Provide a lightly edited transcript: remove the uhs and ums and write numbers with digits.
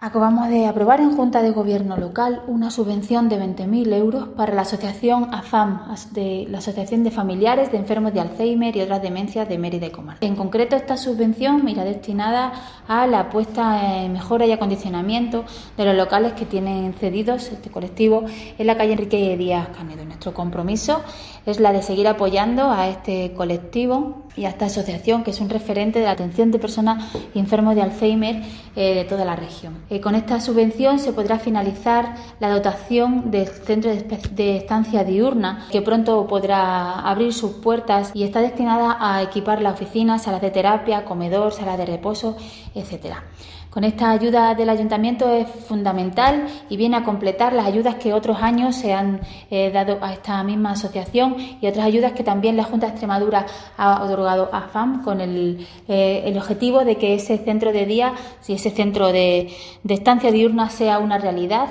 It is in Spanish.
Acabamos de aprobar en Junta de Gobierno local una subvención de 20.000 euros para la asociación AFAM, de la Asociación de Familiares de Enfermos de Alzheimer y otras demencias de Mérida y Comarca. En concreto, esta subvención irá destinada a la puesta en mejora y acondicionamiento de los locales que tienen cedidos este colectivo en la calle Enrique Díaz Canedo. Nuestro compromiso es la de seguir apoyando a este colectivo y a esta asociación, que es un referente de la atención de personas enfermos de Alzheimer de toda la región. Con esta subvención se podrá finalizar la dotación del centro de estancia diurna, que pronto podrá abrir sus puertas y está destinada a equipar las oficinas, salas de terapia, comedor, salas de reposo, etcétera. Con esta ayuda del Ayuntamiento es fundamental y viene a completar las ayudas que otros años se han dado a esta misma asociación y otras ayudas que también la Junta de Extremadura ha otorgado a FAM con el objetivo de que ese centro de día, si ese centro de estancia diurna sea una realidad